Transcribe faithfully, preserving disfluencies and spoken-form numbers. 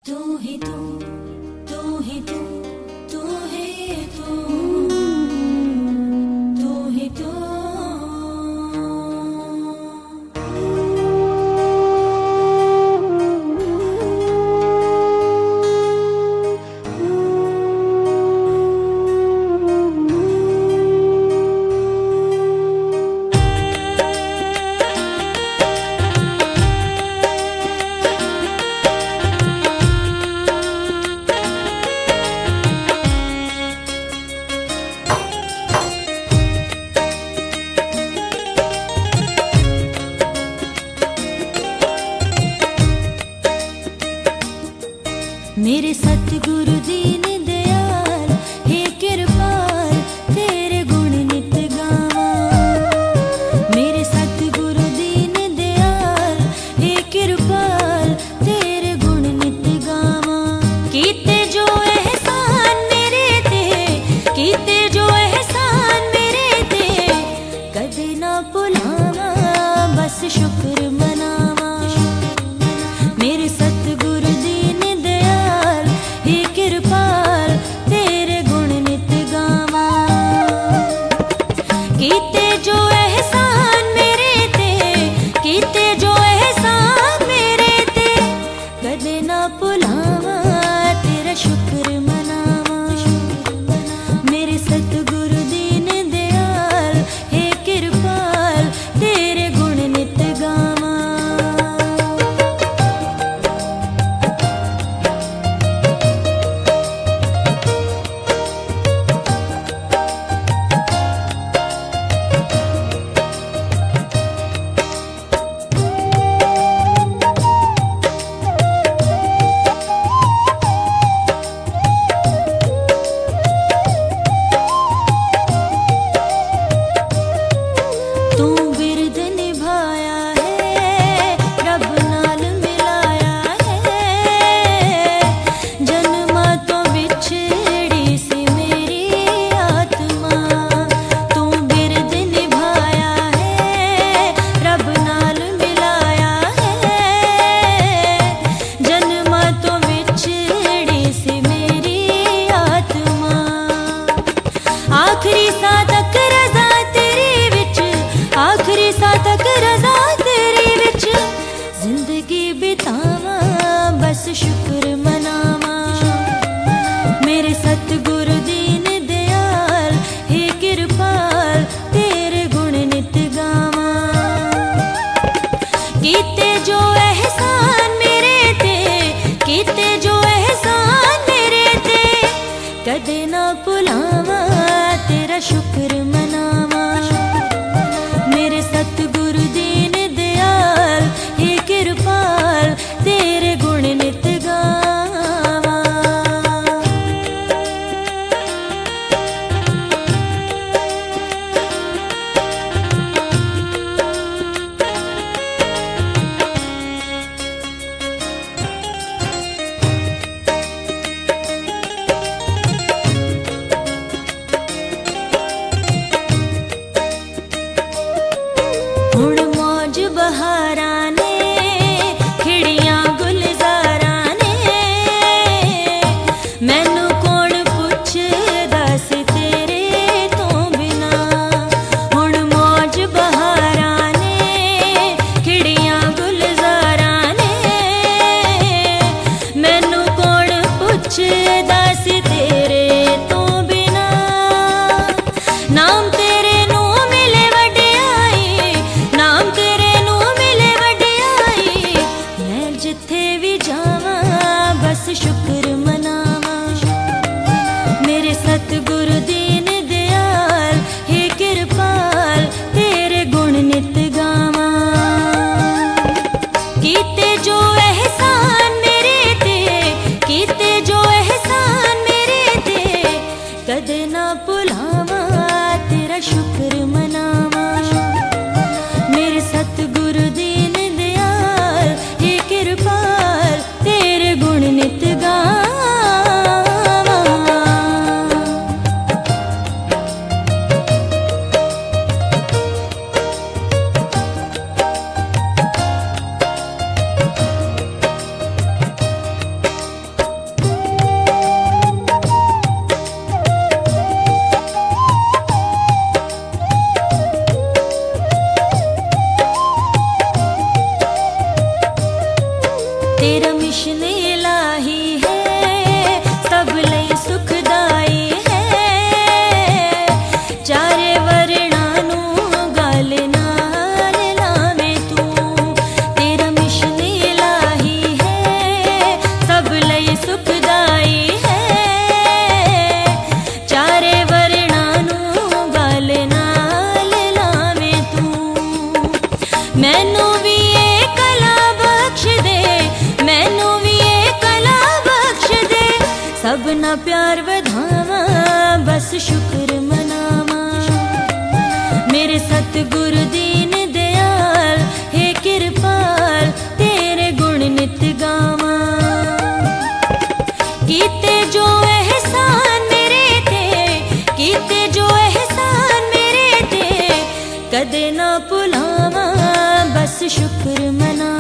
तू ही तू, तू ही तू, तू ही तू, तू ही तू। मेरे सतगुरु दीन दयाल हे कृपाल तेरे गुण नित गावा। मेरे सतगुरु दीन दयाल हे कृपाल तेरे गुण नित गावा। कीते जो एहसान मेरे ते, कीते जो एहसान मेरे ते, कदे ना भुलावा बस शुक्र मनावा। मेरे सतगुरु दीन दयाल हे कृपाल तेरे गुण नित गावा। कीते जो एहसान मेरे ते, कीते जो एहसान मेरे ते, कदे ना भुलावा तेरा शुक्र मनावा। मेरे सतगुरु दीन दयाल हे कृपाल तेरे गुण नित गावा। तू बिरद निभाया है रब नाल मिलाया है। जन्मा तो बिछड़ी सी मेरी आत्मा। तू बिरद निभाया है रब नाल मिलाया है। जन्मा तो बिछड़ी सी मेरी आत्मा। आखिरी सा तक रज़ा तेरी विच, आखिरी सा तक रज़ा तेरी विच, जिंदगी बितावा बस शुक्र मनावा। मेरे सतगुरु दीन दयाल हे कृपाल तेरे गुण नित गावा। कीते जो एहसान मेरे ते, कीते जो एहसान मेरे ते, कदे ना भुलावा तेरा शुक्र मनावा। मेरे सतगुरु दीन दयाल हे कृपाल तेरे गुण नित गावा। हुण मौज बहारा ने खिड़ियां गुलजारा ने, मैनू कौन पुछदा सी तेरे तो बिना। हुण मौज बहारा ने खिड़ियां गुलजारा ने, मैनू कौन पुछदा सी तेरे तो बिना। नाम तेरे नू मिले वडियाई, नाम तेरे नू मिले वडियाई, मैं जिथे भी जावा बस शुक्र मनावा। मेरे सतगुरु दीन दयाल हे कृपाल तेरे गुण नित गावा। कीते जो एहसान मेरे ते, कीते जो एहसान मेरे ते, कदे ना भुलावा तेरा शुक्र मनावा। मेरे सतगुरु दीन दयाल हे कृपाल तेरे गुण नित गावा। तेरा मिशन इलाही है, सब लई सुखदाई है। चारे वर्णां नूं गल नाल लावें तू। तेरा मिशन इलाही है, सब लई सुखदाई है। चारे वर्णां नूं गल नाल लावें तू। मैनू भी ये कला बख्श दे, मैनू भी ये कला बख्श दे। सबना प्यार वधावा, बस शुक्र मनावा। मेरे सतगुरु दीन दयाल, हे कृपाल तेरे गुण नित गावा। कीते जो एहसान मेरे ते, कीते जो एहसान मेरे ते, कदे ना भुलावा, बस शुक्र मना।